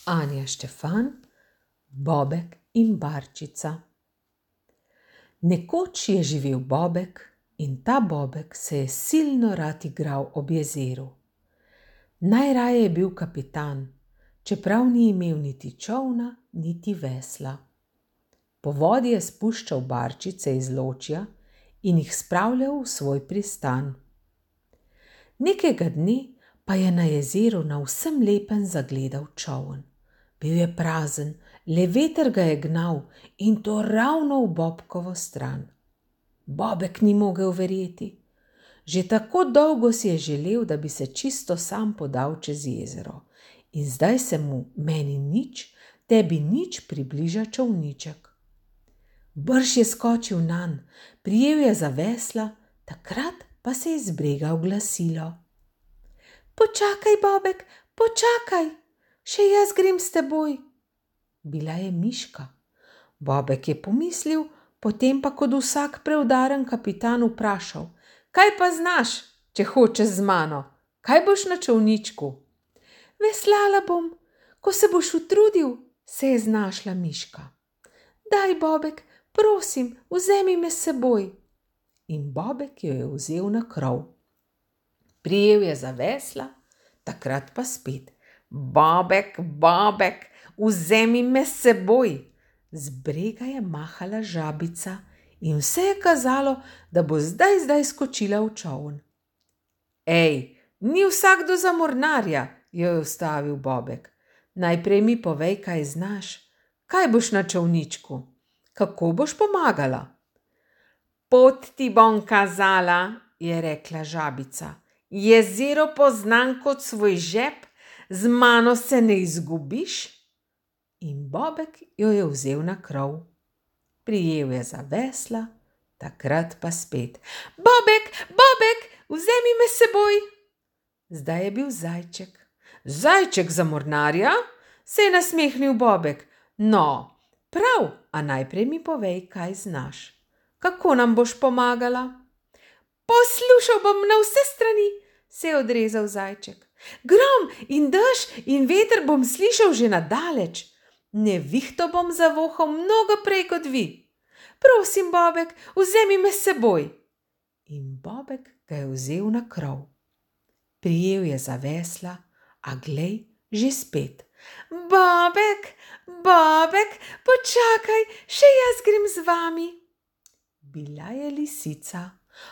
Anja Štefan, Bobek in barčica. Nekoč je živel Bobek in ta Bobek se je silno rad igral ob jezeru. Najraje je bil kapitan, čeprav ni imel niti čolna, niti vesla. Po vodi je spuščal barčice iz ločja in jih spravljal v svoj pristan. Nekega dne pa je na jezeru na vsem lepem zagledal čoln. Bil je prazen, le veter ga je gnal in to ravno v Bobkovo stran. Bobek ni mogel verjeti. Že tako dolgo si je želel, da bi se čisto sam podal čez jezero. In zdaj se mu meni nič, tebi nič približa čolniček. Brž je skočil nanj, prijel je za vesla, takrat pa se je z brega oglasilo. Počakaj, Bobek, počakaj, še jaz grem s teboj. Bila je miška. Bobek je pomislil, potem pa kot vsak preudaren kapitan vprašal: Kaj pa znaš, če hočeš z mano? Kaj boš na čolničku? Veslala bom, ko se boš utrudil, se je znašla miška. Daj, Bobek, prosim, vzemi me s seboj. In Bobek jo je vzel na krov. Prijel je za vesla, takrat pa spet: Bobek, Bobek, vzemi me s seboj. Z brega je mahala žabica in vse je kazalo, da bo zdaj skočila v čoln. Ej, ni vsakdo za mornarja, jo je ustavil Bobek. Najprej mi povej, kaj znaš. Kaj boš na čolničku? Kako boš pomagala? Pot ti bom kazala, je rekla žabica. Jezero poznam kot svoj žep, z mano se ne izgubiš. In Bobek jo je vzel na krov. Prijel je za vesla, takrat pa spet: Bobek, Bobek, vzemi me s seboj. Zdaj je bil zajček. Zajček za mornarja? Se je nasmehnil Bobek. No, prav, a najprej mi povej, kaj znaš. Kako nam boš pomagala? Poslušal bom na vse strani, se je odrezal zajček. Grom in dež in veter bom slišal že na daleč. Nevihto bom zavohal mnogo prej kot vi. Prosim, Bobek, vzemi me s seboj. In Bobek ga je vzel na krov. Prijel je za vesla, a glej, že spet. Bobek, Bobek, počakaj, še jaz grem z vami. Bila je lisica.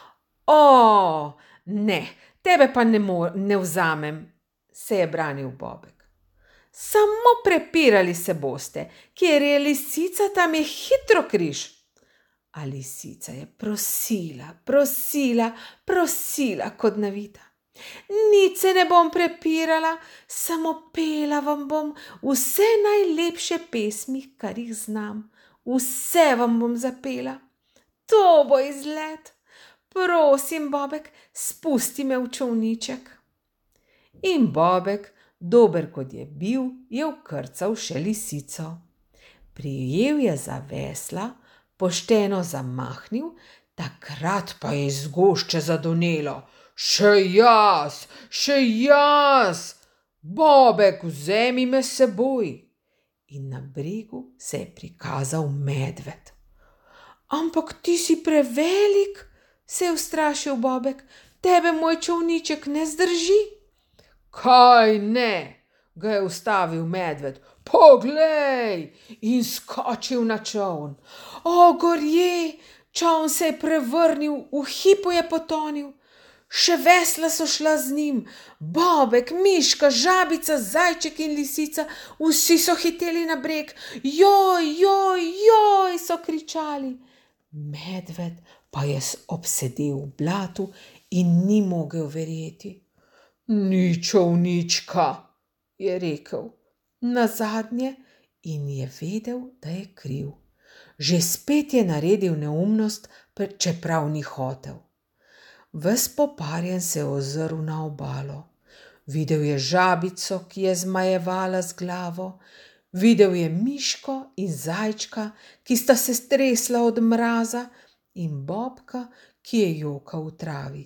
O, ne, tebe pa ne vzamem, se je branil Bobek. Samo prepirali se boste, kjer je lisica, tam je hitro križ. A lisica je prosila kot navita. Nič se ne bom prepirala, samo pela vam bom vse najlepše pesmi, kar jih znam. Vse vam bom zapela. To bo izlet. Prosim, Bobek, spusti me v čolniček. In Bobek, dober kot je bil, je vkrcal še lisico. Prijel je za vesla, pošteno zamahnil, takrat pa je iz gošče zadonelo. Še jaz, Bobek, vzemi me s seboj. In na bregu se je prikazal medved. Ampak ti si prevelik, se je ustrašil Bobek, tebe moj čolniček ne zdrži. Kaj ne, ga je ustavil medved. Poglej, in skočil na čoln. O, gorje, čoln se je prevrnil, v hipu je potonil. Še vesla so šla z njim. Bobek, miška, žabica, zajček in lisica, vsi so hiteli na breg. Joj, joj, joj, so kričali. Medved pa je obsedel v blatu in ni mogel verjeti. Ni čolnička, je rekel nazadnje in je vedel, da je kriv. Že spet je naredil neumnost, čeprav ni hotel. Ves poparjen se je ozrl na obalo. Videl je žabico, ki je zmajevala z glavo. Videl je miško in zajčka, ki sta se stresla od mraza, in Bobka, ki je jokal v travi.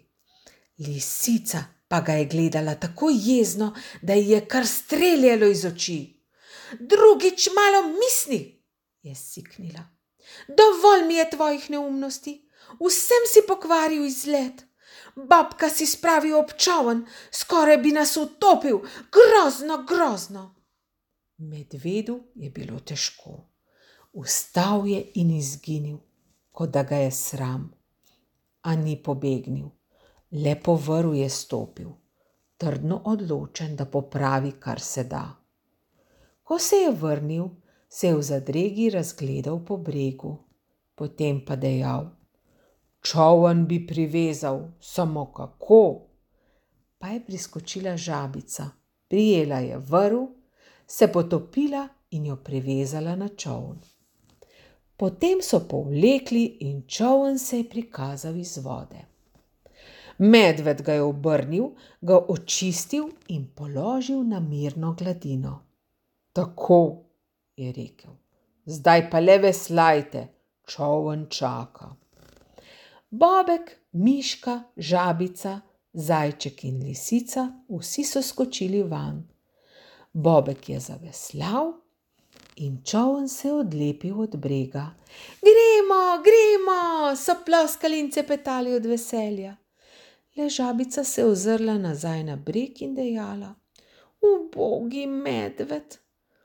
Lisica pa ga je gledala tako jezno, da ji je kar streljalo iz oči. drugič malo misli, je siknila. Dovolj mi je tvojih neumnosti, vsem si pokvaril izlet. Babka si spravi ob čoln, skoraj bi nas utopil, grozno, grozno. Medvedu je bilo težko. Vstal je in izginil, kot da ga je sram. A ni pobegnil, le po vrvu je stopil, trdno odločen, da popravi, kar se da. Ko se je vrnil, se je v zadregi razgledal po bregu, potem pa dejal: čoln bi privezal, samo kako? Pa je priskočila žabica, prijela je vrv, se potopila in jo privezala na čoln. Potem so povlekli in čoln se je prikazal iz vode. Medved ga je obrnil, ga očistil in položil na mirno gladino. Tako, je rekel, zdaj pa le veslajte, čoln čaka. Bobek, miška, žabica, zajček in lisica, vsi so skočili vanj. Bobek je zaveslal in čoln se je odlepil od brega. Gremo, gremo, so ploskali in cepetali od veselja. Le žabica se je ozrla nazaj na breg in dejala: ubogi medved,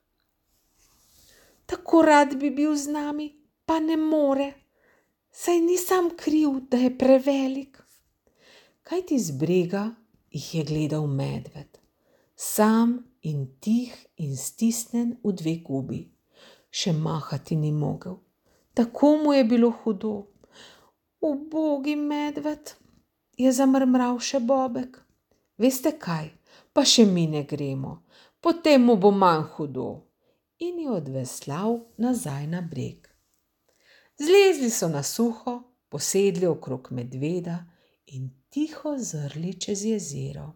tako rad bi bil z nami, pa ne more, saj ni sam kriv, da je prevelik. Kajti z brega jih je gledal medved, sam in tih in stisnen v dve gubi. Še mahati ni mogel, tako mu je bilo hudo. Ubogi medved, je zamrmral še Bobek. Veste kaj, pa še mi ne gremo, potem mu bo manj hudo. In je odveslal nazaj na breg. Zlezli so na suho, posedli okrog medveda in tiho zrli čez jezero.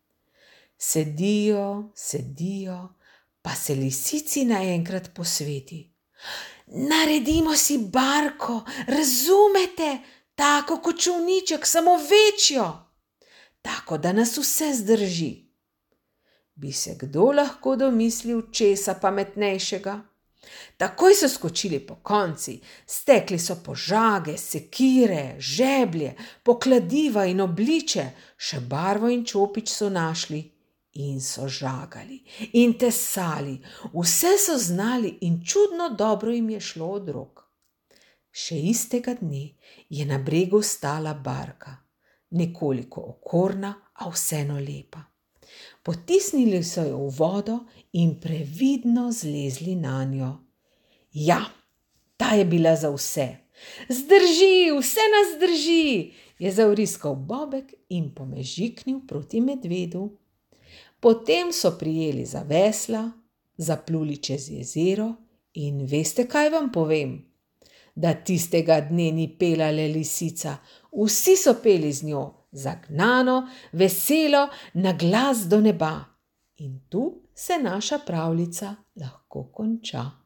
Sedijo, sedijo, pa se lisici naenkrat posveti. Naredimo si barko, razumete, tako kot čolniček, samo večjo, tako da nas vse zdrži. Bi se kdo lahko domislil česa pametnejšega? Takoj so skočili pokonci, stekli so po žage, sekire, žeblje, pokladiva in obliče, še barvo in čopič so našli in so žagali in tesali, vse so znali in čudno dobro jim je šlo od rok. Še istega dne je na bregu stala barka, nekoliko okorna, a vseeno lepa. Potisnili so jo v vodo in previdno zlezli nanjo. Ja, ta je bila za vse. Zdrži, vse nas drži, je zavriskal Bobek in pomežiknil proti medvedu. Potem so prijeli za vesla, zapluli čez jezero in veste, kaj vam povem? Da tistega dne ni pela le lisica, vsi so peli z njo, zagnano, veselo, na glas do neba. In tu se naša pravljica lahko konča.